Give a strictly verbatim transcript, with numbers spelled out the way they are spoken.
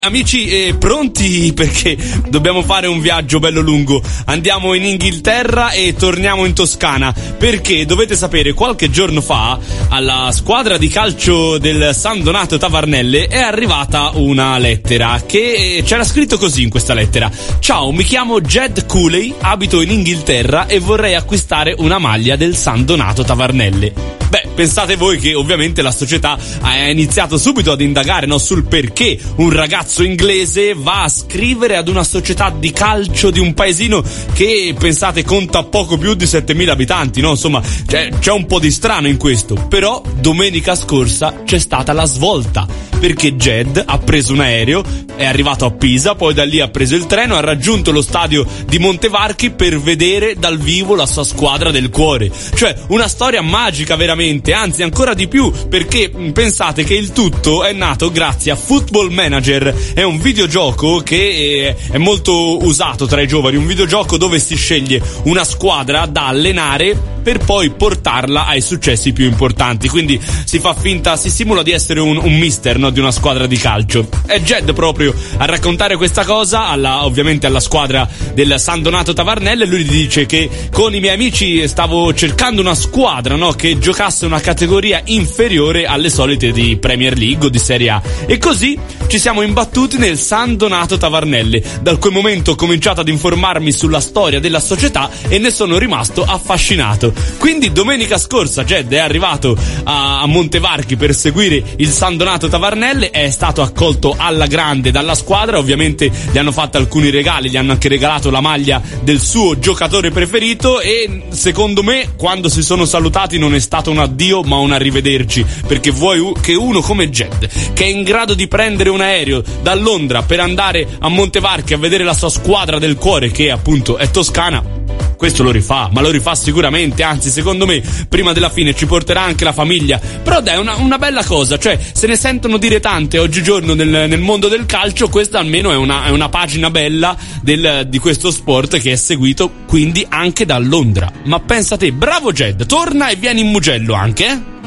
Amici, eh, pronti? Perché dobbiamo fare un viaggio bello lungo. Andiamo in Inghilterra e torniamo in Toscana, perché dovete sapere, qualche giorno fa alla squadra di calcio del San Donato Tavernelle è arrivata una lettera che c'era scritto così in questa lettera: ciao, mi chiamo Jed Cooley, abito in Inghilterra e vorrei acquistare una maglia del San Donato Tavernelle. Beh, pensate voi che ovviamente la società ha iniziato subito ad indagare, no, sul perché un ragazzo inglese va a scrivere ad una società di calcio di un paesino che, pensate, conta poco più di settemila abitanti, no? Insomma, c'è, c'è un po' di strano in questo. Però domenica scorsa c'è stata la svolta, perché Jed ha preso un aereo, è arrivato a Pisa, poi da lì ha preso il treno, ha raggiunto lo stadio di Montevarchi per vedere dal vivo la sua squadra del cuore. Cioè, una storia magica veramente. Anzi, ancora di più, perché pensate che il tutto è nato grazie a Football Manager. È un videogioco che è molto usato tra i giovani, un videogioco dove si sceglie una squadra da allenare per poi portarla ai successi più importanti. Quindi si fa finta, si simula di essere un, un mister, no, di una squadra di calcio. È Jed proprio a raccontare questa cosa alla, ovviamente alla squadra del San Donato Tavernelle. Lui dice che con i miei amici stavo cercando una squadra, no, che giocasse una categoria inferiore alle solite di Premier League o di Serie A, e così ci siamo imbattuti nel San Donato Tavernelle. Da quel momento ho cominciato ad informarmi sulla storia della società e ne sono rimasto affascinato. Quindi domenica scorsa Jed è arrivato a, a Montevarchi per seguire il San Donato Tavernelle, è stato accolto alla grande dalla squadra, ovviamente gli hanno fatto alcuni regali, gli hanno anche regalato la maglia del suo giocatore preferito, e secondo me quando si sono salutati non è stato un addio ma un arrivederci, perché vuoi che uno come Jed, che è in grado di prendere un aereo da Londra per andare a Montevarchi a vedere la sua squadra del cuore, che appunto è toscana, questo lo rifà, ma lo rifà sicuramente, anzi secondo me prima della fine ci porterà anche la famiglia. Però dai, è una, una bella cosa, cioè se ne sentono dire tante oggigiorno nel, nel mondo del calcio, questa almeno è una, è una pagina bella del, di questo sport che è seguito quindi anche da Londra. Ma pensa te, bravo Jed, torna e vieni in Mugello anche, eh?